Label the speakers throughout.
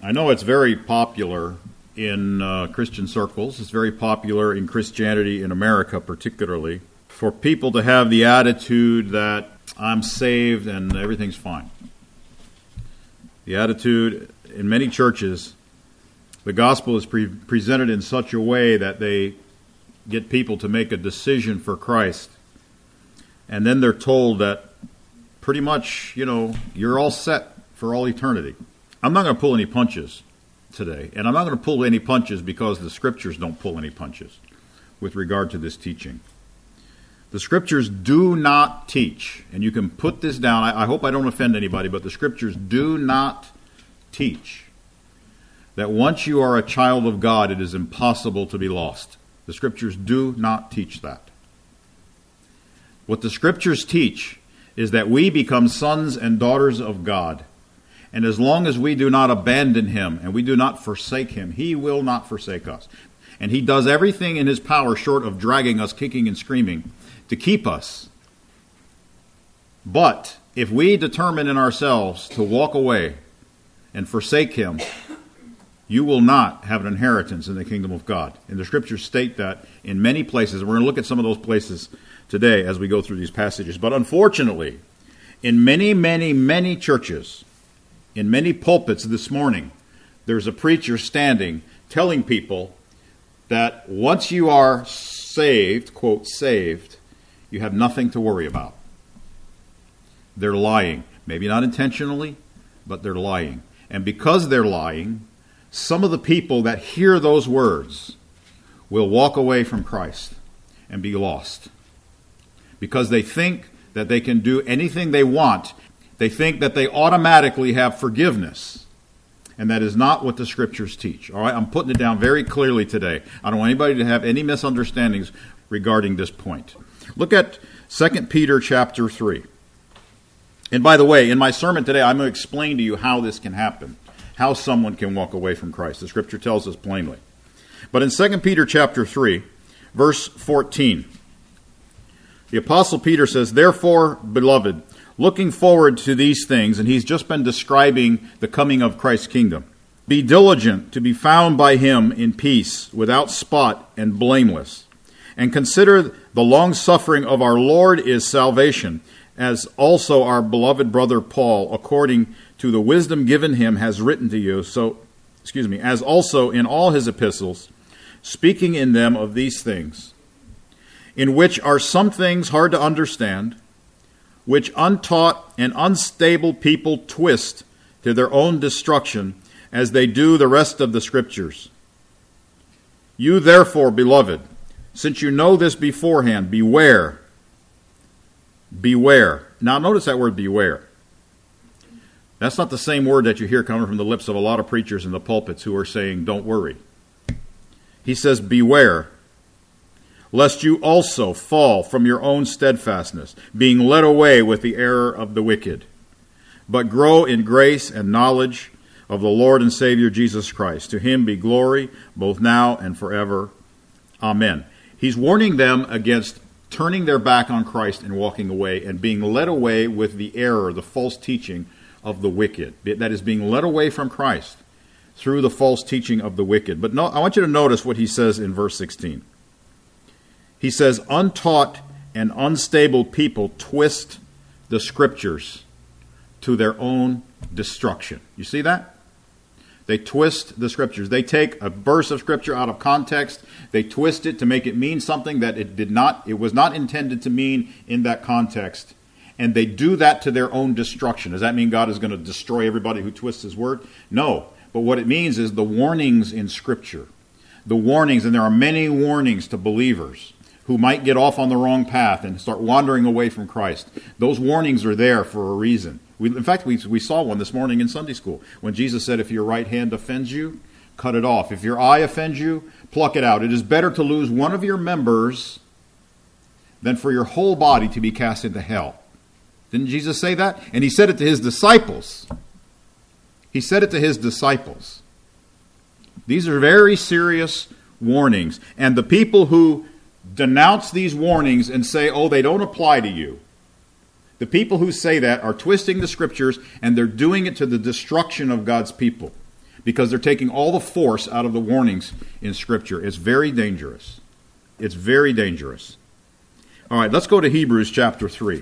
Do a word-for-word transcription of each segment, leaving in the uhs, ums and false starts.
Speaker 1: I know it's very popular in uh, Christian circles. It's very popular in Christianity in America particularly for people to have the attitude that I'm saved and everything's fine. The attitude in many churches, the gospel is pre- presented in such a way that they get people to make a decision for Christ. And then they're told that pretty much, you know, you're all set for all eternity. I'm not going to pull any punches today. And I'm not going to pull any punches because the Scriptures don't pull any punches with regard to this teaching. The Scriptures do not teach, and you can put this down. I, I hope I don't offend anybody, but the Scriptures do not teach that once you are a child of God, it is impossible to be lost. The Scriptures do not teach that. What the Scriptures teach is that we become sons and daughters of God. And as long as we do not abandon Him and we do not forsake Him, He will not forsake us. And He does everything in His power short of dragging us, kicking and screaming, to keep us. But if we determine in ourselves to walk away and forsake Him, you will not have an inheritance in the kingdom of God. And the Scriptures state that in many places. We're going to look at some of those places today as we go through these passages. But unfortunately, in many, many, many churches, in many pulpits this morning, there's a preacher standing telling people that once you are saved, quote, saved, you have nothing to worry about. They're lying. Maybe not intentionally, but they're lying. And because they're lying, some of the people that hear those words will walk away from Christ and be lost. Because they think that they can do anything they want. They think that they automatically have forgiveness. And that is not what the Scriptures teach. All right, I'm putting it down very clearly today. I don't want anybody to have any misunderstandings regarding this point. Look at Second Peter chapter three. And by the way, in my sermon today, I'm going to explain to you how this can happen. How someone can walk away from Christ. The Scripture tells us plainly. But in Second Peter chapter three, verse fourteen, the Apostle Peter says, "Therefore, beloved, looking forward to these things," and he's just been describing the coming of Christ's kingdom, "be diligent to be found by Him in peace, without spot and blameless. And consider the long-suffering of our Lord is salvation, as also our beloved brother Paul, according to the wisdom given him, has written to you, so, excuse me, as also in all his epistles, speaking in them of these things, in which are some things hard to understand, which untaught and unstable people twist to their own destruction, as they do the rest of the Scriptures. You therefore, beloved, since you know this beforehand, beware. Beware. Now notice that word beware. That's not the same word that you hear coming from the lips of a lot of preachers in the pulpits who are saying, don't worry. He says, beware, lest you also fall from your own steadfastness, being led away with the error of the wicked. But grow in grace and knowledge of the Lord and Savior Jesus Christ. To Him be glory, both now and forever. Amen. He's warning them against turning their back on Christ and walking away and being led away with the error, the false teaching of the wicked. That is, being led away from Christ through the false teaching of the wicked. But no, I want you to notice what he says in verse sixteen. He says, untaught and unstable people twist the Scriptures to their own destruction. You see that? They twist the Scriptures. They take a verse of Scripture out of context. They twist it to make it mean something that it did not, it was not intended to mean in that context. And they do that to their own destruction. Does that mean God is going to destroy everybody who twists His word? No. But what it means is the warnings in Scripture. The warnings, and there are many warnings to believers who might get off on the wrong path and start wandering away from Christ. Those warnings are there for a reason. We, in fact, we, we saw one this morning in Sunday school when Jesus said, if your right hand offends you, cut it off. If your eye offends you, pluck it out. It is better to lose one of your members than for your whole body to be cast into hell. Didn't Jesus say that? And He said it to His disciples. He said it to His disciples. These are very serious warnings. And the people who denounce these warnings and say, oh, they don't apply to you, the people who say that are twisting the Scriptures, and they're doing it to the destruction of God's people. because they're taking all the force out of the warnings in Scripture. It's very dangerous. It's very dangerous. All right, let's go to Hebrews chapter three.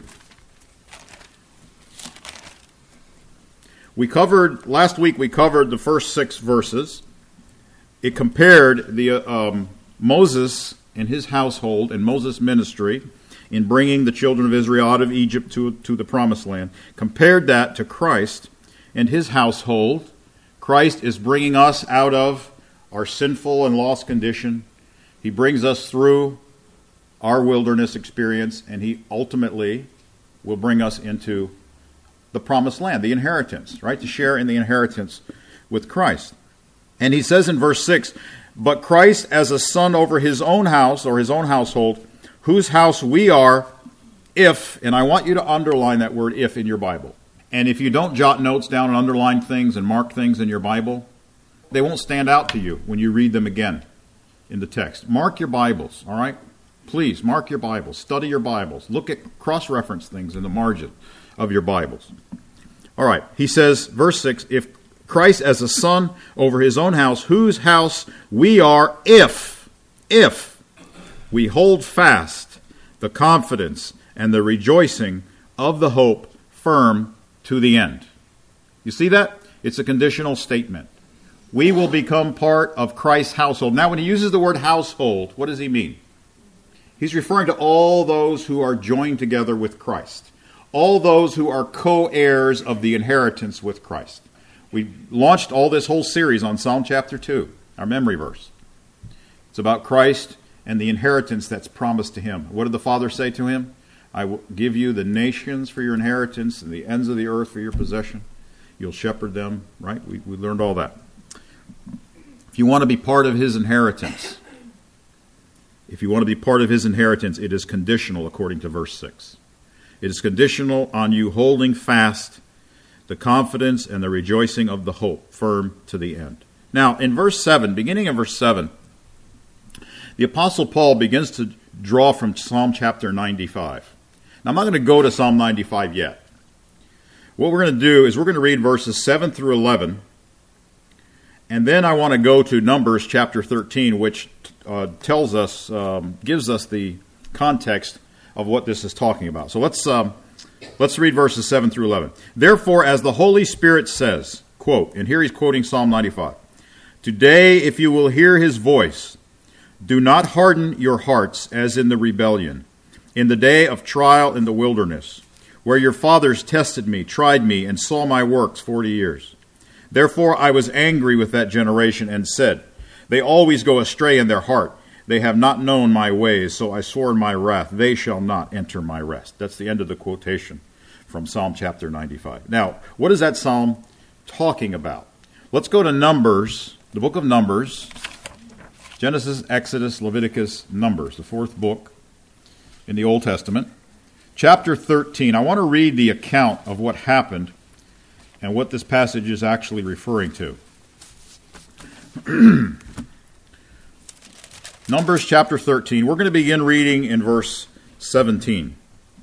Speaker 1: We covered, last week we covered the first six verses. It compared the um, Moses and his household and Moses' ministry in bringing the children of Israel out of Egypt to, to the promised land. Compared that to Christ and his household. Christ is bringing us out of our sinful and lost condition. He brings us through our wilderness experience, and he ultimately will bring us into the promised land, the inheritance, right? To share in the inheritance with Christ. And he says in verse six, but Christ as a son over his own house, or his own household, whose house we are, if, and I want you to underline that word if in your Bible. And if you don't jot notes down and underline things and mark things in your Bible, they won't stand out to you when you read them again in the text. Mark your Bibles, all right? Please, mark your Bibles. Study your Bibles. Look at cross-reference things in the margin of your Bibles. All right, he says, verse six, if Christ as a son over his own house, whose house we are, if, if we hold fast the confidence and the rejoicing of the hope firm to the end. You see that? It's a conditional statement. We will become part of Christ's household. Now, when he uses the word household, what does he mean? He's referring to all those who are joined together with Christ. All those who are co-heirs of the inheritance with Christ. We launched all this whole series on Psalm chapter two, our memory verse. It's about Christ and the inheritance that's promised to him. What did the Father say to him? I will give you the nations for your inheritance and the ends of the earth for your possession. You'll shepherd them, right? We, we learned all that. If you want to be part of his inheritance, if you want to be part of his inheritance, it is conditional according to verse six. It is conditional on you holding fast the confidence and the rejoicing of the hope firm to the end. Now, in verse seven, beginning in verse seven, the Apostle Paul begins to draw from Psalm chapter ninety-five. Now, I'm not going to go to Psalm ninety-five yet. What we're going to do is we're going to read verses seven through eleven, and then I want to go to Numbers chapter thirteen, which uh, tells us, um, gives us the context of what this is talking about. So let's um, let's read verses seven through eleven. Therefore, as the Holy Spirit says, quote, and here he's quoting Psalm ninety-five, today, if you will hear his voice, do not harden your hearts as in the rebellion, in the day of trial in the wilderness, where your fathers tested me, tried me, and saw my works forty years. Therefore I was angry with that generation and said, they always go astray in their heart. They have not known my ways, so I swore in my wrath, they shall not enter my rest. That's the end of the quotation from Psalm chapter ninety-five. Now, what is that psalm talking about? Let's go to Numbers, the book of Numbers, Genesis, Exodus, Leviticus, Numbers, the fourth book in the Old Testament. Chapter thirteen. I want to read the account of what happened and what this passage is actually referring to. Numbers chapter thirteen. We're going to begin reading in verse seventeen.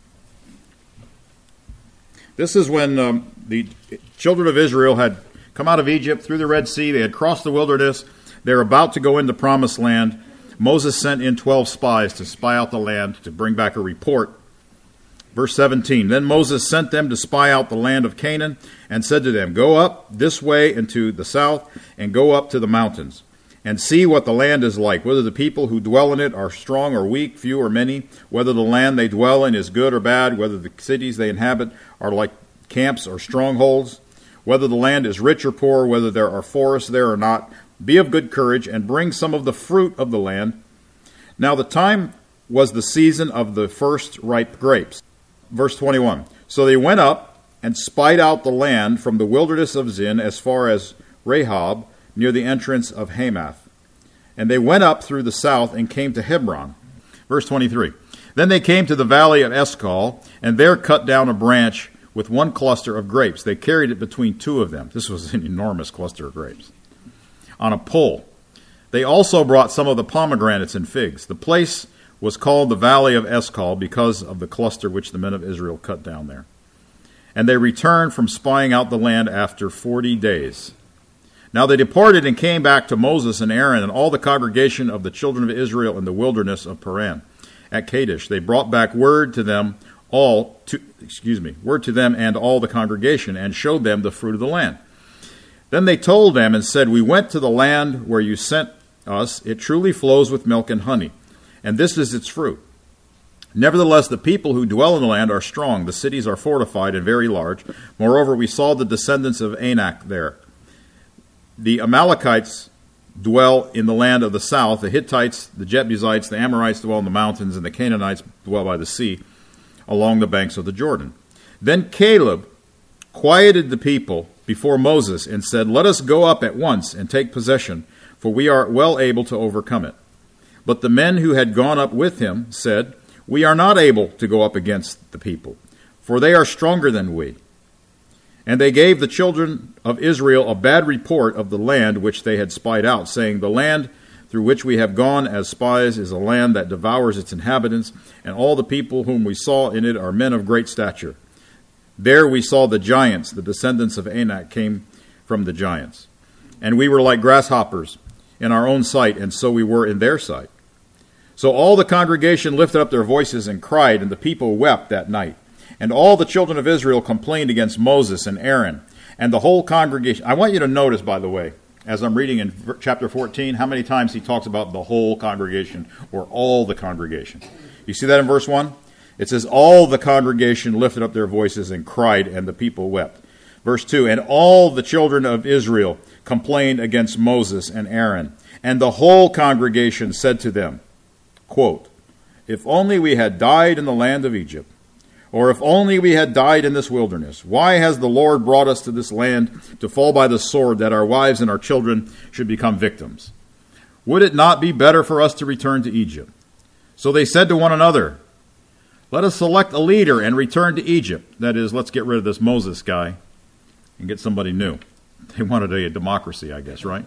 Speaker 1: This is when um, the children of Israel had come out of Egypt through the Red Sea. They had crossed the wilderness. They're about to go into promised land. Moses sent in twelve spies to spy out the land, to bring back a report. Verse seventeen, then Moses sent them to spy out the land of Canaan and said to them, go up this way into the south and go up to the mountains and see what the land is like, whether the people who dwell in it are strong or weak, few or many, whether the land they dwell in is good or bad, whether the cities they inhabit are like camps or strongholds, whether the land is rich or poor, whether there are forests there or not. Be of good courage and bring some of the fruit of the land. Now the time was the season of the first ripe grapes. Verse twenty-one, so they went up and spied out the land from the wilderness of Zin as far as Rehob, near the entrance of Hamath. And they went up through the south and came to Hebron. Verse twenty-three, then they came to the valley of Eshcol, and there cut down a branch with one cluster of grapes. They carried it between two of them. This was an enormous cluster of grapes. On a pole. They also brought some of the pomegranates and figs. The place was called the Valley of Eshcol because of the cluster which the men of Israel cut down there. And they returned from spying out the land after forty days. Now they departed and came back to Moses and Aaron and all the congregation of the children of Israel in the wilderness of Paran at Kadesh. They brought back word to them all, to, excuse me, word to them and all the congregation, and showed them the fruit of the land. Then they told them and said, we went to the land where you sent us. It truly flows with milk and honey, and this is its fruit. Nevertheless, the people who dwell in the land are strong. The cities are fortified and very large. Moreover, we saw the descendants of Anak there. The Amalekites dwell in the land of the south. The Hittites, the Jebusites, the Amorites dwell in the mountains, and the Canaanites dwell by the sea along the banks of the Jordan. Then Caleb quieted the people before Moses and said, let us go up at once and take possession, for we are well able to overcome it. But the men who had gone up with him said, we are not able to go up against the people, for they are stronger than we. And they gave the children of Israel a bad report of the land which they had spied out, saying, the land through which we have gone as spies is a land that devours its inhabitants, and all the people whom we saw in it are men of great stature. There we saw the giants, the descendants of Anak came from the giants. And we were like grasshoppers in our own sight, and so we were in their sight. So all the congregation lifted up their voices and cried, and the people wept that night. And all the children of Israel complained against Moses and Aaron, and the whole congregation. I want you to notice, by the way, as I'm reading in chapter fourteen, how many times he talks about the whole congregation or all the congregation. You see that in verse one? It says, all the congregation lifted up their voices and cried, and the people wept. Verse two, and all the children of Israel complained against Moses and Aaron, and the whole congregation said to them, quote, if only we had died in the land of Egypt, or if only we had died in this wilderness. Why has the Lord brought us to this land to fall by the sword, that our wives and our children should become victims? Would it not be better for us to return to Egypt? So they said to one another, let us select a leader and return to Egypt. That is, let's get rid of this Moses guy and get somebody new. They wanted a democracy, I guess, right?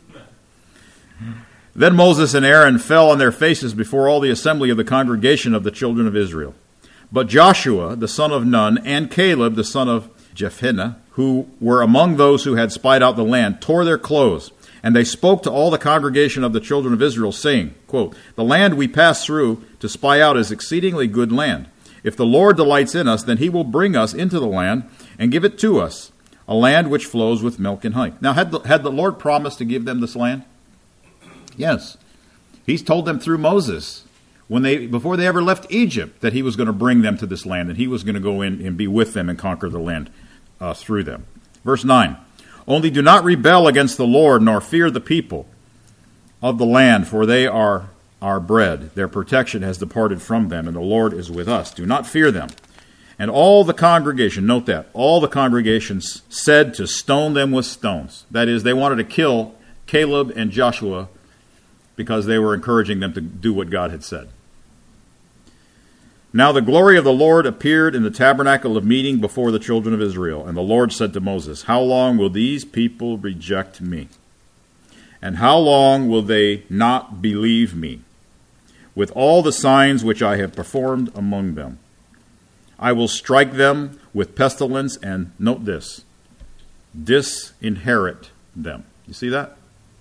Speaker 1: Then Moses and Aaron fell on their faces before all the assembly of the congregation of the children of Israel. But Joshua, the son of Nun, and Caleb, the son of Jephunneh, who were among those who had spied out the land, tore their clothes. And they spoke to all the congregation of the children of Israel, saying, quote, the land we passed through to spy out is exceedingly good land. If the Lord delights in us, then he will bring us into the land and give it to us, a land which flows with milk and honey. Now, had the, had the Lord promised to give them this land? Yes. He's told them through Moses, when they before they ever left Egypt, that he was going to bring them to this land, and he was going to go in and be with them and conquer the land uh, through them. Verse nine, only do not rebel against the Lord, nor fear the people of the land, for they are our bread. Their protection has departed from them, and the Lord is with us. Do not fear them. And all the congregation, note that, all the congregations said to stone them with stones. That is, they wanted to kill Caleb and Joshua because they were encouraging them to do what God had said. Now the glory of the Lord appeared in the tabernacle of meeting before the children of Israel. And the Lord said to Moses, how long will these people reject me? And how long will they not believe me? With all the signs which I have performed among them, I will strike them with pestilence, and note this, disinherit them. You see that?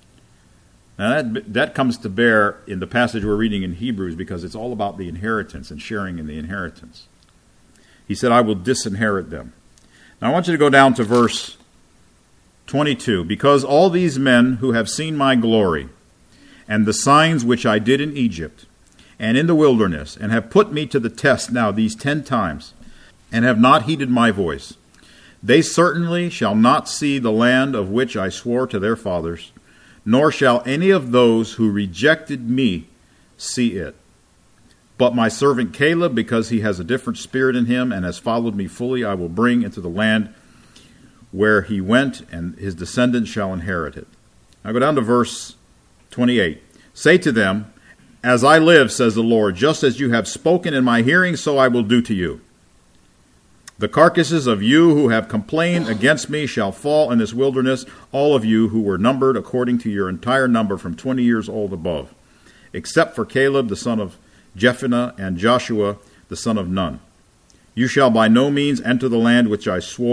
Speaker 1: Now that, that comes to bear in the passage we're reading in Hebrews, because it's all about the inheritance and sharing in the inheritance. He said, I will disinherit them. Now I want you to go down to verse twenty-two. Because all these men who have seen my glory and the signs which I did in Egypt and in the wilderness, and have put me to the test now these ten times, and have not heeded my voice, they certainly shall not see the land of which I swore to their fathers, nor shall any of those who rejected me see it. But my servant Caleb, because he has a different spirit in him and has followed me fully, I will bring into the land where he went, and his descendants shall inherit it. Now go down to verse twenty-eight. Say to them, as I live, says the Lord, just as you have spoken in my hearing, so I will do to you. The carcasses of you who have complained against me shall fall in this wilderness, all of you who were numbered according to your entire number from twenty years old above, except for Caleb the son of Jephunneh and Joshua the son of Nun. You shall by no means enter the land which I swore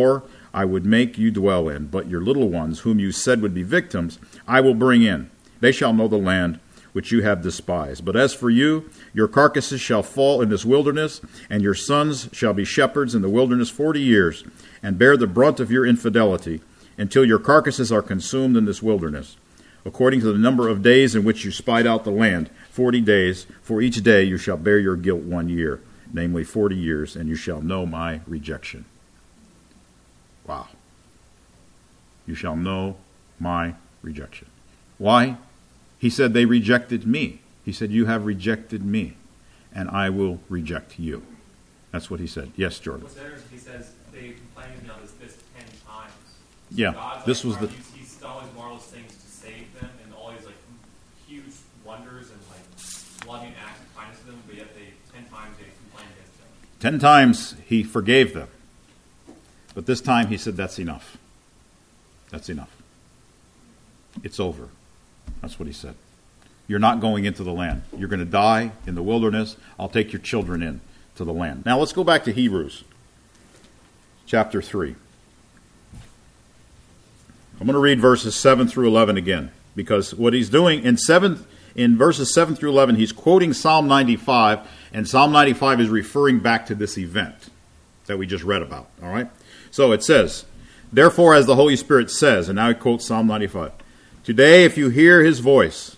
Speaker 1: I would make you dwell in, but your little ones, whom you said would be victims, I will bring in. They shall know the land which you have despised. But as for you, your carcasses shall fall in this wilderness, and your sons shall be shepherds in the wilderness forty years, and bear the brunt of your infidelity, until your carcasses are consumed in this wilderness. According to the number of days in which you spied out the land, forty days, for each day you shall bear your guilt one year, namely forty years, and you shall know my rejection. Wow. You shall know my rejection. Why? He said they rejected me. He said, you have rejected me, and I will reject you. That's what he said. Yes, Jordan.
Speaker 2: What's interesting, he says they complained about this, this ten times. So
Speaker 1: yeah,
Speaker 2: God's
Speaker 1: this
Speaker 2: like,
Speaker 1: was the...
Speaker 2: He's, he's done all these marvelous things to save them, and all these like huge wonders and like loving acts of kindness to them, but yet they, ten times they complained against him.
Speaker 1: Ten times he forgave them. But this time he said, that's enough. That's enough. It's over. That's what he said. You're not going into the land. You're going to die in the wilderness. I'll take your children in to the land. Now let's go back to Hebrews chapter three. I'm going to read verses seven through eleven again, because what he's doing in seven in verses seven through eleven, he's quoting Psalm ninety-five, and Psalm ninety-five is referring back to this event that we just read about. All right? So it says, therefore, as the Holy Spirit says, and now he quotes Psalm ninety-five, today if you hear his voice,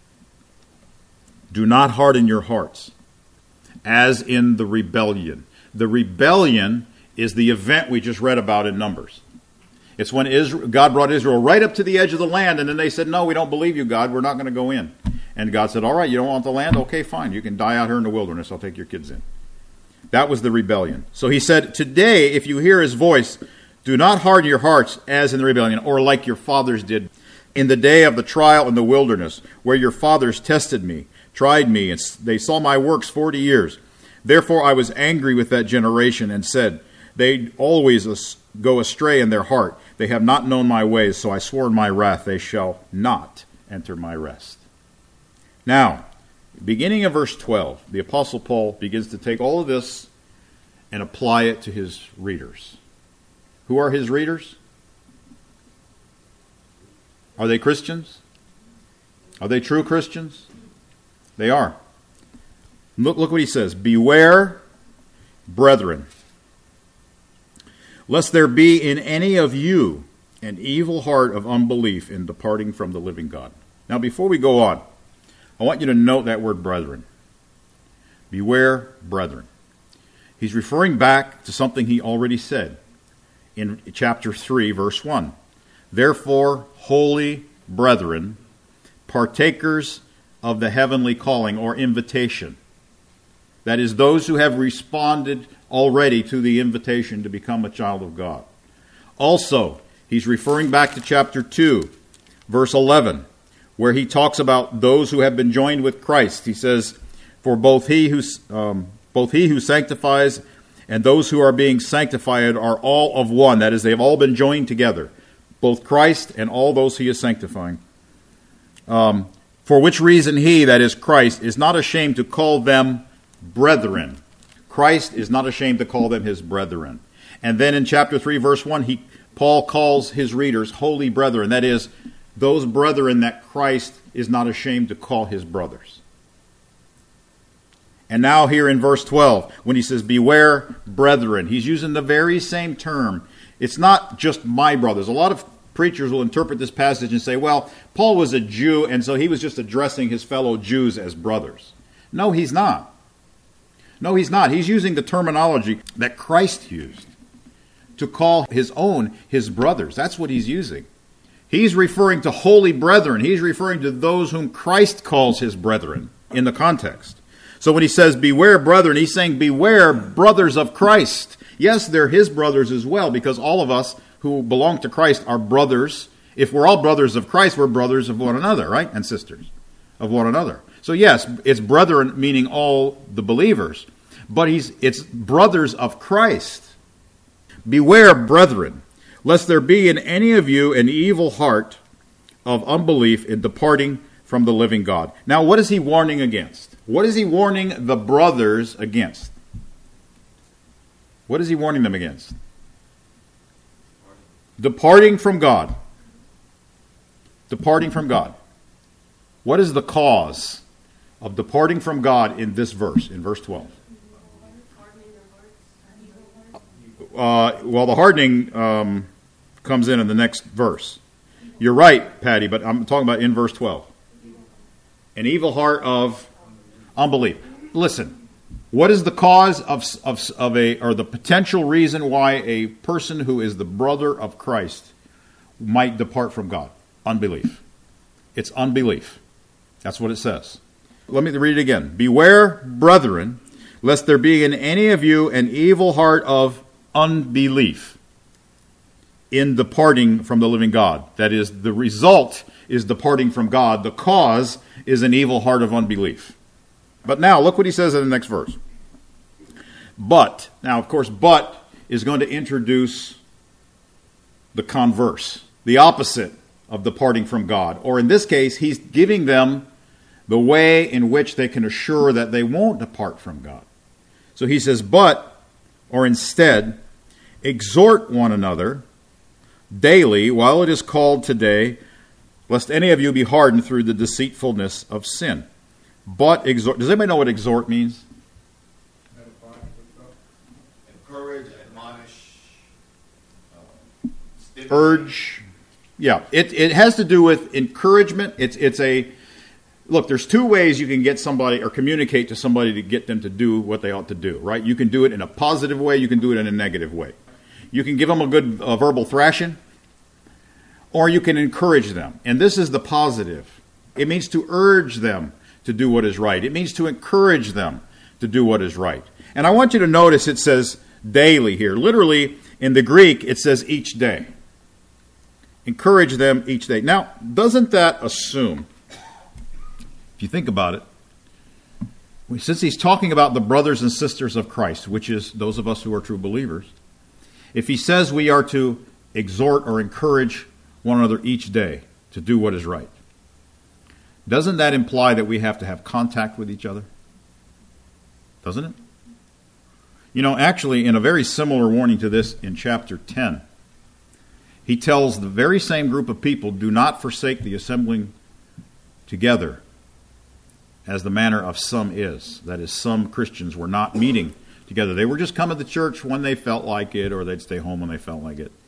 Speaker 1: do not harden your hearts, as in the rebellion. The rebellion is the event we just read about in Numbers. It's when Israel, God brought Israel right up to the edge of the land, and then they said, no, we don't believe you, God. We're not going to go in. And God said, all right, you don't want the land? Okay, fine. You can die out here in the wilderness. I'll take your kids in. That was the rebellion. So he said, today, if you hear his voice, do not harden your hearts as in the rebellion, or like your fathers did in the day of the trial in the wilderness, where your fathers tested me, tried me, and they saw my works forty years. Therefore I was angry with that generation and said, they always go astray in their heart. They have not known my ways, so I swore in my wrath, they shall not enter my rest. Now, beginning of verse twelve, the Apostle Paul begins to take all of this and apply it to his readers. Who are his readers? Are they Christians? Are they true Christians? They are. Look, look what he says. Beware, brethren, lest there be in any of you an evil heart of unbelief in departing from the living God. Now, before we go on, I want you to note that word brethren. Beware, brethren. He's referring back to something he already said in chapter three, verse one. Therefore, holy brethren, partakers of the heavenly calling or invitation. That is, those who have responded already to the invitation to become a child of God. Also, he's referring back to chapter two, verse eleven, where he talks about those who have been joined with Christ. He says, for both he who, um, both he who sanctifies and those who are being sanctified are all of one. That is, they've all been joined together, both Christ and all those he is sanctifying. Um, for which reason he, that is Christ, is not ashamed to call them brethren. Christ is not ashamed to call them his brethren. And then in chapter three, verse one, he Paul calls his readers holy brethren. That is, those brethren that Christ is not ashamed to call his brothers. And now here in verse twelve, when he says, beware, brethren, he's using the very same term. It's not just my brothers. A lot of preachers will interpret this passage and say, well, Paul was a Jew, and so he was just addressing his fellow Jews as brothers. No, he's not. No, he's not. He's using the terminology that Christ used to call his own his brothers. That's what he's using. He's referring to holy brethren. He's referring to those whom Christ calls his brethren in the context. So when he says, beware, brethren, he's saying, beware, brothers of Christ. Yes, they're his brothers as well, because all of us who belong to Christ are brothers. If we're all brothers of Christ, we're brothers of one another, right? And sisters of one another. So yes, it's brethren, meaning all the believers. But he's it's brothers of Christ. Beware, brethren, lest there be in any of you an evil heart of unbelief in departing from the living God. Now, what is he warning against? What is he warning the brothers against? What is he warning them against? Departing from God. Departing from God. What is the cause of departing from God in this verse, in verse twelve? Uh, well, the hardening um, comes in in the next verse. You're right, Patty, but I'm talking about in verse twelve. An evil heart of unbelief. Listen, what is the cause of, of, of a, or the potential reason why a person who is the brother of Christ might depart from God? Unbelief. It's unbelief. That's what it says. Let me read it again. Beware, brethren, lest there be in any of you an evil heart of unbelief in departing from the living God. That is, the result is departing from God. The cause is an evil heart of unbelief. But now, look what he says in the next verse. But, now of course, but is going to introduce the converse, the opposite of departing from God. Or in this case, he's giving them the way in which they can assure that they won't depart from God. So he says, but, or instead, exhort one another daily while it is called today, lest any of you be hardened through the deceitfulness of sin. But exhort. Does anybody know what exhort means?
Speaker 3: Encourage, admonish, uh,
Speaker 1: urge. Yeah, it it has to do with encouragement. It's it's a look. There's two ways you can get somebody or communicate to somebody to get them to do what they ought to do. Right? You can do it in a positive way. You can do it in a negative way. You can give them a good uh, verbal thrashing, or you can encourage them. And this is the positive. It means to urge them to do what is right. It means to encourage them to do what is right. And I want you to notice it says daily here. Literally, in the Greek, it says each day. Encourage them each day. Now, doesn't that assume, if you think about it, since he's talking about the brothers and sisters of Christ, which is those of us who are true believers, if he says we are to exhort or encourage one another each day to do what is right, doesn't that imply that we have to have contact with each other? Doesn't it? You know, actually, in a very similar warning to this in chapter ten, he tells the very same group of people, do not forsake the assembling together as the manner of some is. That is, some Christians were not meeting together. They were just coming to church when they felt like it, or they'd stay home when they felt like it.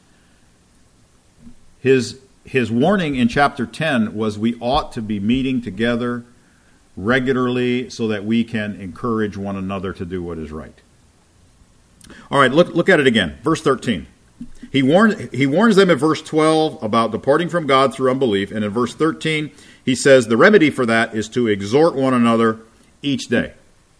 Speaker 1: His His warning in chapter ten was we ought to be meeting together regularly so that we can encourage one another to do what is right. All right, look look at it again. Verse thirteen. He warned he warns them in verse twelve about departing from God through unbelief, and in verse thirteen he says the remedy for that is to exhort one another each day,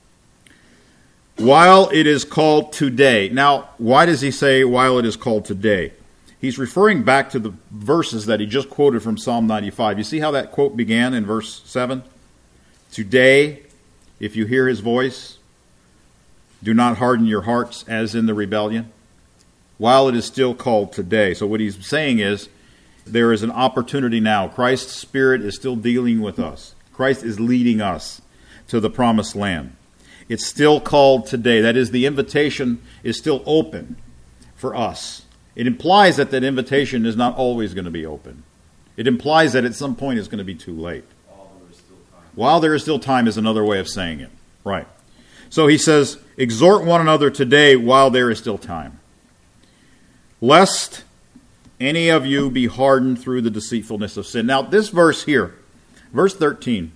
Speaker 1: while it is called today. Now, why does he say while it is called today? He's referring back to the verses that he just quoted from Psalm ninety-five. You see how that quote began in verse seven? Today, if you hear his voice, do not harden your hearts as in the rebellion, while it is still called today. So what he's saying is, there is an opportunity now. Christ's Spirit is still dealing with us. Christ is leading us to the promised land. It's still called today. That is, the invitation is still open for us. It implies that that invitation is not always going to be open. It implies that at some point it's going to be too late.
Speaker 3: While there is still time.
Speaker 1: While there is still time is another way of saying it. Right. So he says, exhort one another today while there is still time, lest any of you be hardened through the deceitfulness of sin. Now, this verse here, verse thirteen,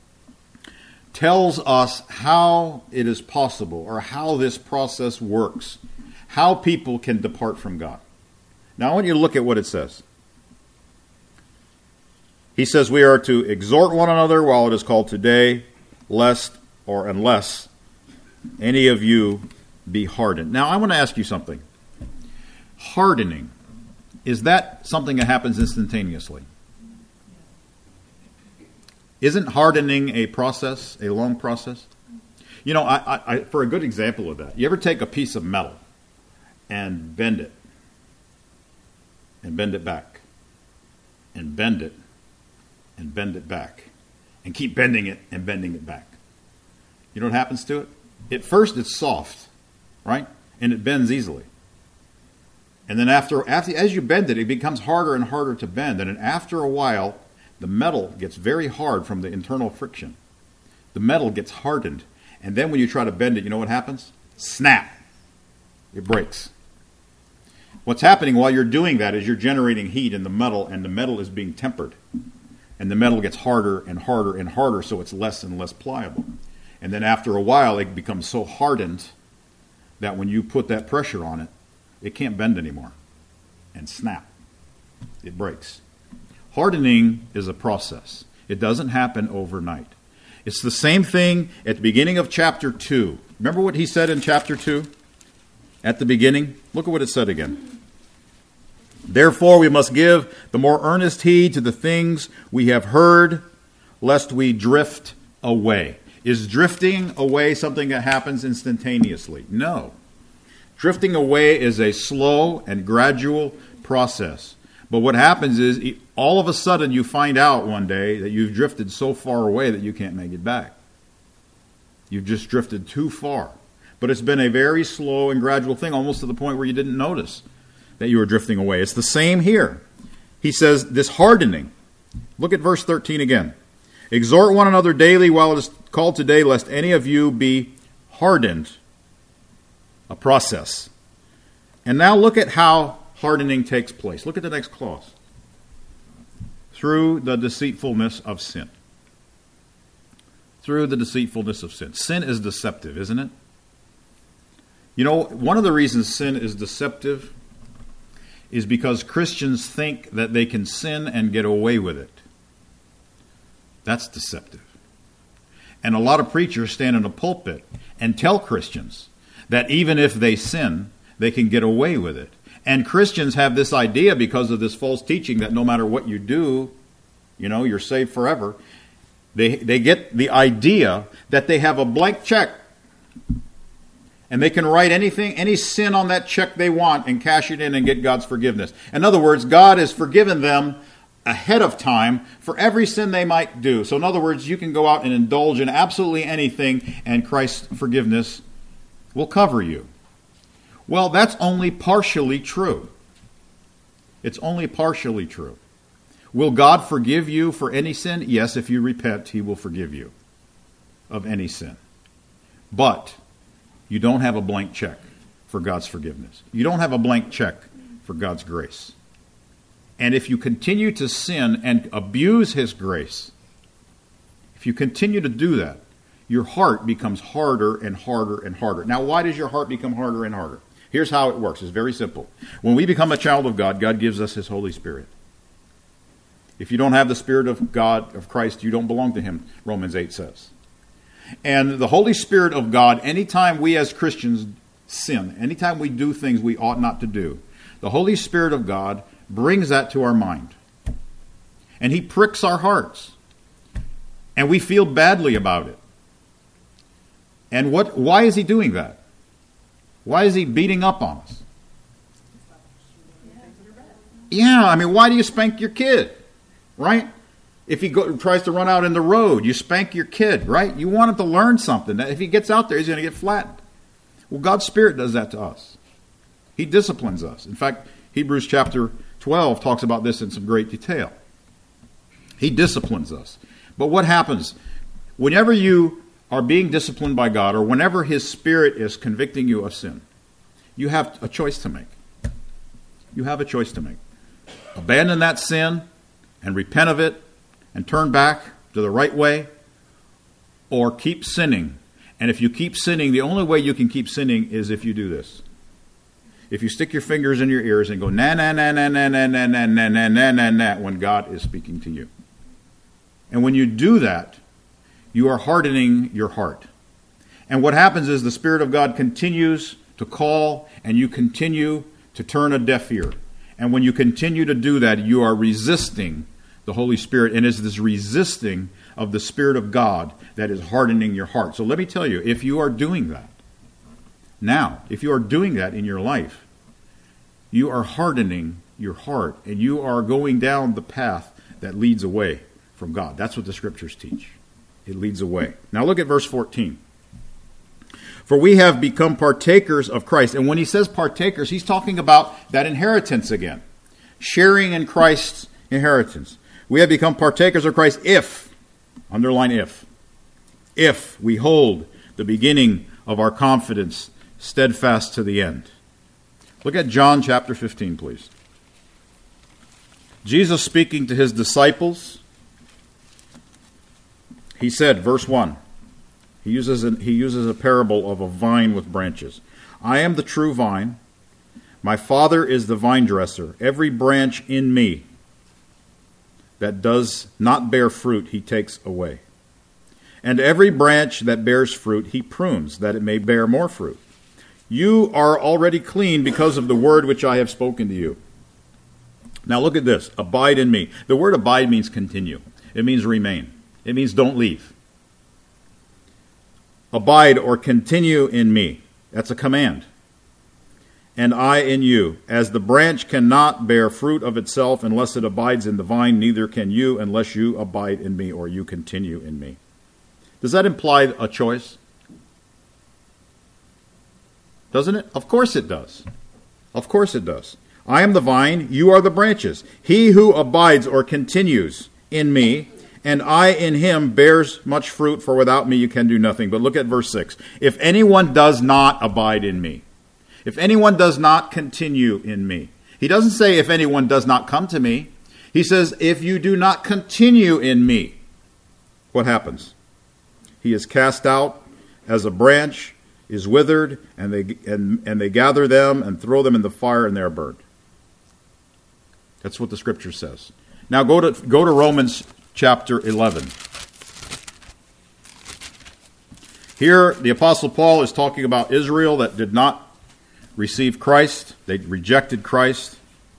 Speaker 1: tells us how it is possible, or how this process works, how people can depart from God. Now, I want you to look at what it says. He says we are to exhort one another while it is called today, lest or unless any of you be hardened. Now, I want to ask you something. Hardening, is that something that happens instantaneously? Isn't hardening a process, a long process? You know, I, I, I, for a good example of that, you ever take a piece of metal and bend it, and bend it back, and bend it, and bend it back, and keep bending it and bending it back? You know what happens to it? At first it's soft, right? And it bends easily. And then after, after, as you bend it, it becomes harder and harder to bend. And then after a while, the metal gets very hard from the internal friction. The metal gets hardened. And then when you try to bend it, you know what happens? Snap. It breaks. What's happening while you're doing that is you're generating heat in the metal, and the metal is being tempered. And the metal gets harder and harder and harder, so it's less and less pliable. And then after a while, it becomes so hardened that when you put that pressure on it, it can't bend anymore. And snap. It breaks. Hardening is a process. It doesn't happen overnight. It's the same thing at the beginning of chapter two. Remember what he said in chapter two? At the beginning? Look at what it said again. Therefore we must give the more earnest heed to the things we have heard, lest we drift away. Is drifting away something that happens instantaneously? No. Drifting away is a slow and gradual process. But what happens is, all of a sudden you find out one day that you've drifted so far away that you can't make it back. You've just drifted too far. But it's been a very slow and gradual thing, almost to the point where you didn't notice that you were drifting away. It's the same here. He says, this hardening. Look at verse thirteen again. Exhort one another daily while it is called today, lest any of you be hardened. A process. And now look at how hardening takes place. Look at the next clause. Through the deceitfulness of sin. Through the deceitfulness of sin. Sin is deceptive, isn't it? You know, one of the reasons sin is deceptive is because Christians think that they can sin and get away with it. That's deceptive. And a lot of preachers stand in a pulpit and tell Christians that even if they sin, they can get away with it. And Christians have this idea because of this false teaching that no matter what you do, you know, you're saved forever. They, they get the idea that they have a blank check. And they can write anything, any sin on that check they want and cash it in and get God's forgiveness. In other words, God has forgiven them ahead of time for every sin they might do. So in other words, you can go out and indulge in absolutely anything and Christ's forgiveness will cover you. Well, that's only partially true. It's only partially true. Will God forgive you for any sin? Yes, if you repent, He will forgive you of any sin. But you don't have a blank check for God's forgiveness. You don't have a blank check for God's grace. And if you continue to sin and abuse His grace, if you continue to do that, your heart becomes harder and harder and harder. Now, why does your heart become harder and harder? Here's how it works. It's very simple. When we become a child of God, God gives us His Holy Spirit. If you don't have the Spirit of God, of Christ, you don't belong to Him, Romans eight says. And the Holy Spirit of God, anytime we as Christians sin, anytime we do things we ought not to do, the Holy Spirit of God brings that to our mind. And He pricks our hearts. And we feel badly about it. And what? Why is He doing that? Why is He beating up on us? Yeah, I mean, why do you spank your kid? Right? If he go, tries to run out in the road, you spank your kid, right? You want him to learn something. If he gets out there, he's going to get flattened. Well, God's Spirit does that to us. He disciplines us. In fact, Hebrews chapter twelve talks about this in some great detail. He disciplines us. But what happens? Whenever you are being disciplined by God, or whenever His Spirit is convicting you of sin, you have a choice to make. You have a choice to make. Abandon that sin and repent of it and turn back to the right way, or keep sinning. And if you keep sinning, the only way you can keep sinning is if you do this. If you stick your fingers in your ears and go na na na na na na na na na na na na na when God is speaking to you. And when you do that, you are hardening your heart. And what happens is the Spirit of God continues to call, and you continue to turn a deaf ear. And when you continue to do that, you are resisting the Holy Spirit, and it's this resisting of the Spirit of God that is hardening your heart. So let me tell you, if you are doing that, now, if you are doing that in your life, you are hardening your heart, and you are going down the path that leads away from God. That's what the Scriptures teach. It leads away. Now look at verse fourteen. For we have become partakers of Christ. And when he says partakers, he's talking about that inheritance again. Sharing in Christ's inheritance. We have become partakers of Christ if, underline if, if we hold the beginning of our confidence steadfast to the end. Look at John chapter fifteen, please. Jesus speaking to his disciples, he said, verse one, he uses, a, he uses a parable of a vine with branches. I am the true vine. My Father is the vine dresser. Every branch in me that does not bear fruit, he takes away. And every branch that bears fruit, he prunes, that it may bear more fruit. You are already clean because of the word which I have spoken to you. Now look at this. Abide in me. The word abide means continue. It means remain. It means don't leave. Abide or continue in me. That's a command. And I in you. As the branch cannot bear fruit of itself unless it abides in the vine, neither can you unless you abide in me or you continue in me. Does that imply a choice? Doesn't it? Of course it does. Of course it does. I am the vine, you are the branches. He who abides or continues in me, and I in him, bears much fruit, for without me you can do nothing. But look at verse six. If anyone does not abide in me, if anyone does not continue in me, he doesn't say if anyone does not come to me. He says if you do not continue in me, what happens? He is cast out as a branch is withered, and they and, and they gather them and throw them in the fire, and they are burned. That's what the scripture says. Now go to go to Romans chapter eleven. Here the Apostle Paul is talking about Israel that did not receive Christ. They rejected Christ.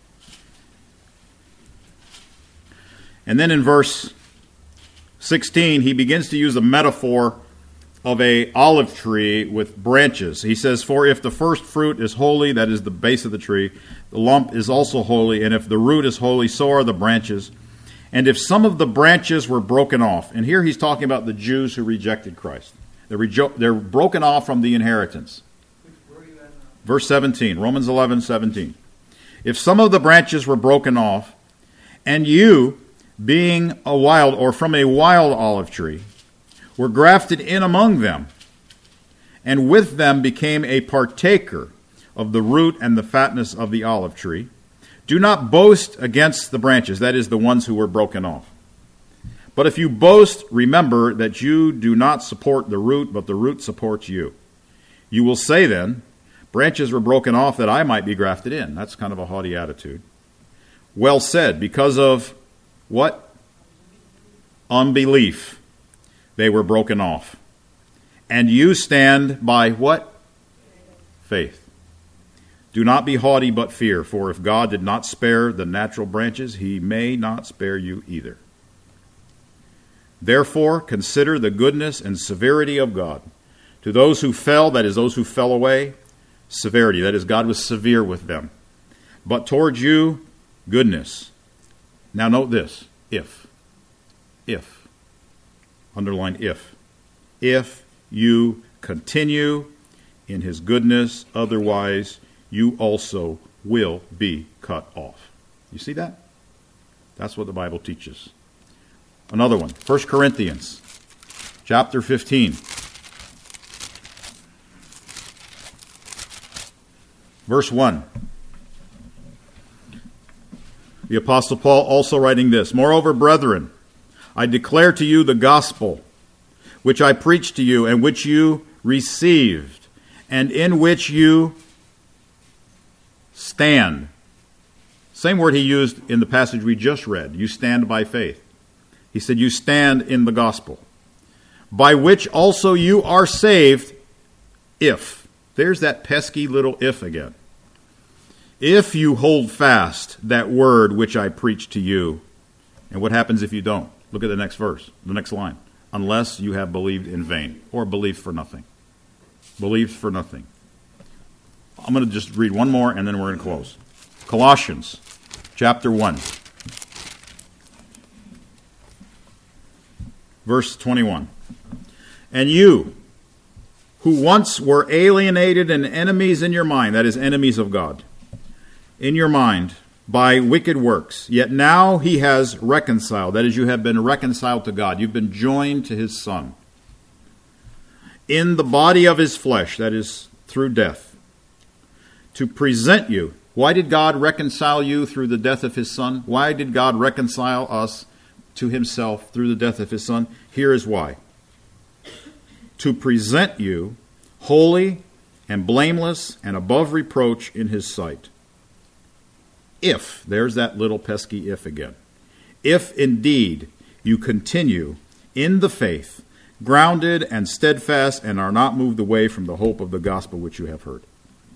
Speaker 1: And then in verse sixteen, he begins to use a metaphor of a olive tree with branches. He says, for if the first fruit is holy, that is the base of the tree, the lump is also holy, and if the root is holy, so are the branches. And if some of the branches were broken off, and here he's talking about the Jews who rejected Christ. They're, rejo- they're broken off from the inheritance. Verse seventeen, Romans eleven, seventeen. If some of the branches were broken off, and you, being a wild or from a wild olive tree, were grafted in among them, and with them became a partaker of the root and the fatness of the olive tree, do not boast against the branches, that is, the ones who were broken off. But if you boast, remember that you do not support the root, but the root supports you. You will say then, branches were broken off that I might be grafted in. That's kind of a haughty attitude. Well said, because of what? Unbelief. They were broken off. And you stand by what? Faith. Do not be haughty, but fear, for if God did not spare the natural branches, he may not spare you either. Therefore, consider the goodness and severity of God. To those who fell, that is, those who fell away, severity, that is, God was severe with them. But towards you, goodness. Now note this, if. If. Underline if. If you continue in his goodness, otherwise you also will be cut off. You see that? That's what the Bible teaches. Another one, First Corinthians chapter fifteen. Verse one. The Apostle Paul also writing this, moreover, brethren, I declare to you the gospel, which I preached to you, and which you received, and in which you stand. Same word he used in the passage we just read. You stand by faith. He said, you stand in the gospel, by which also you are saved, if. There's that pesky little if again. If you hold fast that word which I preached to you. And what happens if you don't? Look at the next verse, the next line. Unless you have believed in vain, or believed for nothing. Believed for nothing. I'm going to just read one more and then we're going to close. Colossians chapter one. Verse twenty-one. And you, who once were alienated and enemies in your mind, that is, enemies of God, in your mind, by wicked works. Yet now he has reconciled, that is, you have been reconciled to God. You've been joined to his Son. In the body of his flesh, that is, through death, to present you. Why did God reconcile you through the death of his Son? Why did God reconcile us to himself through the death of his Son? Here is why. To present you holy and blameless and above reproach in his sight. If, there's that little pesky if again, if indeed you continue in the faith, grounded and steadfast, and are not moved away from the hope of the gospel which you have heard.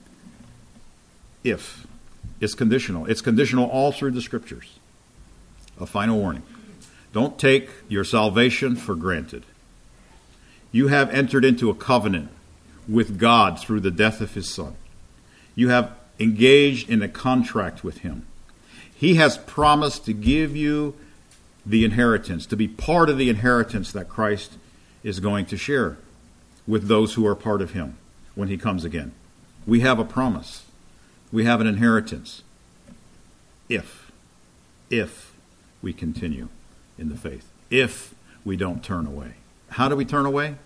Speaker 1: If. It's conditional. It's conditional all through the Scriptures. A final warning. Don't take your salvation for granted. You have entered into a covenant with God through the death of his Son. You have engaged in a contract with him. He has promised to give you the inheritance, to be part of the inheritance that Christ is going to share with those who are part of him when he comes again. We have a promise. We have an inheritance. If, if we continue in the faith. If we don't turn away. How do we turn away?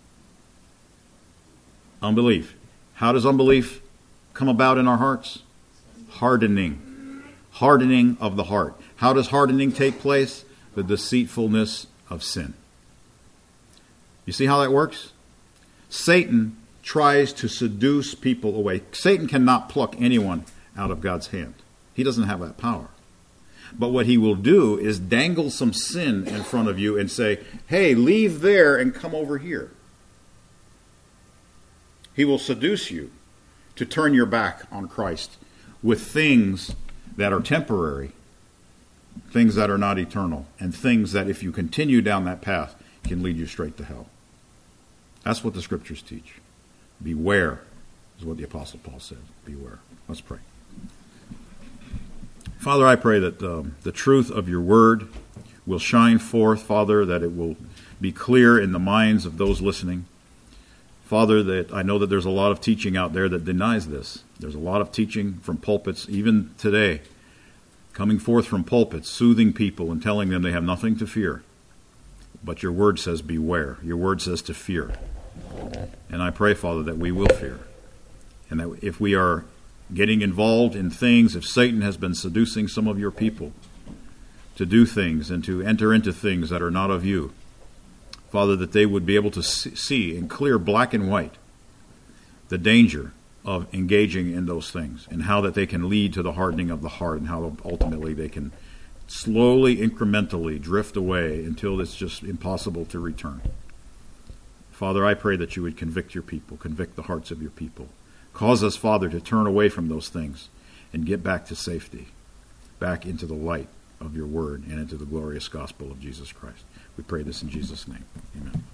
Speaker 1: Unbelief. How does unbelief come about in our hearts? Hardening. Hardening of the heart. How does hardening take place? The deceitfulness of sin. You see how that works? Satan tries to seduce people away. Satan cannot pluck anyone out of God's hand. He doesn't have that power. But what he will do is dangle some sin in front of you and say, hey, leave there and come over here. He will seduce you to turn your back on Christ with things that are temporary, things that are not eternal, and things that if you continue down that path can lead you straight to hell. That's what the Scriptures teach. Beware is what the Apostle Paul said. Beware. Let's pray. Father, I pray that um, the truth of your word will shine forth, Father, that it will be clear in the minds of those listening. Father, that I know that there's a lot of teaching out there that denies this. There's a lot of teaching from pulpits, even today, coming forth from pulpits, soothing people and telling them they have nothing to fear. But your word says beware. Your word says to fear. And I pray, Father, that we will fear. And that if we are getting involved in things, if Satan has been seducing some of your people to do things and to enter into things that are not of you, Father, that they would be able to see in clear black and white the danger of engaging in those things and how that they can lead to the hardening of the heart and how ultimately they can slowly, incrementally drift away until it's just impossible to return. Father, I pray that you would convict your people, convict the hearts of your people. Cause us, Father, to turn away from those things and get back to safety, back into the light of your word and into the glorious gospel of Jesus Christ. We pray this in Jesus' name. Amen.